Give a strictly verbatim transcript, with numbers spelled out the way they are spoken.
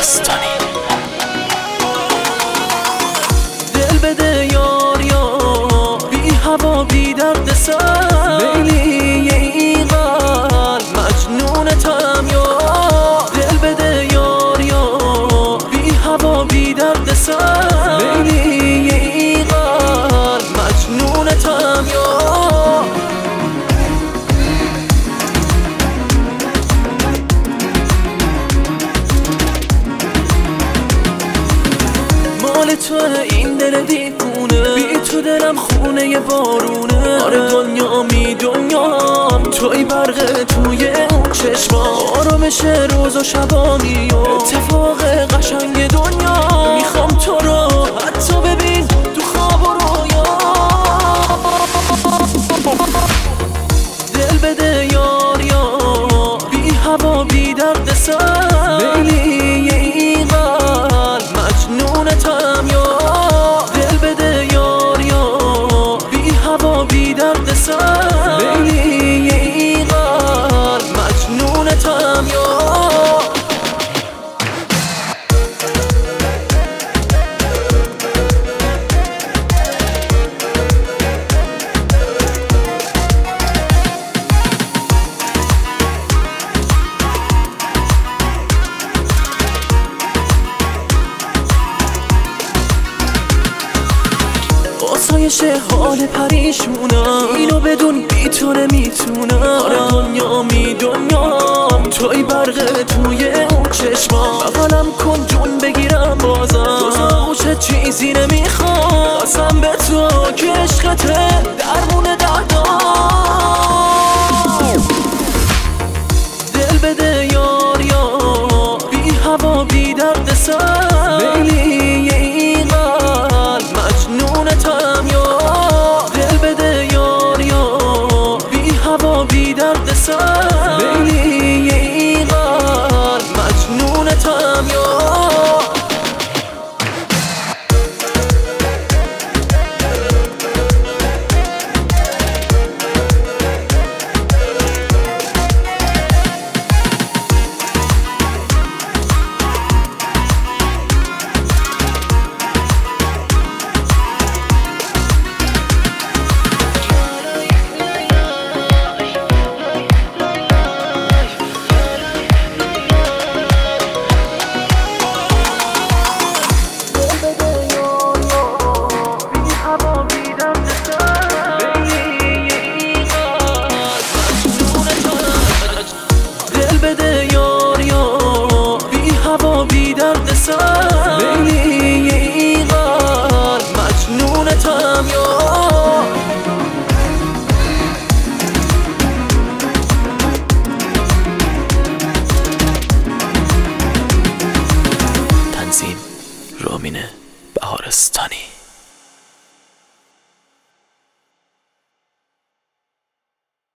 بهارستانی. دل بده یار یار، بی هوا بی درد سر، لیلی این قلب مجنونتم یار. دل بده یار یار، بی هوا بی درد سر، لیلی این قلب مجنونتم یار. مال تو این دل دیوونه، بی تو دلم خونه بارونه. آره دنیا می دنیام، توی برق توی اون چشمام، آرامش روز و شبامی و اتفاق قشنگ دنیا. میخوام تو رو حتی ببین تو خواب و رویا. دل بده یار یار، بی هوا بی درد سر، لیلی این قلب مجنونتم یار. دل بده یار یار، بی هوا بی درد سر، لیلی این قلب مجنونتم یار. آسایش حال پریشونم، اینو بدون بی تو نمیتونم. آره دنیا می دنیام، توی برق توی اون چشمام. بغلم کن جون بگیرم بازم، جز چه چیزی نمیخوام. قسم به تو که عشقته درمون دردام. دل بده یار یار، بی هوا بی درد سر، لیلی این قلب مجنونتم یار. دل بده یار یار، بی هوا بی درد سر، لیلی این قلب مجنونتم یار. بده یار یار، بی هوا بی درد سر، لیلی این قلب مجنونتم یار. تنظیم رامین بهارستانی.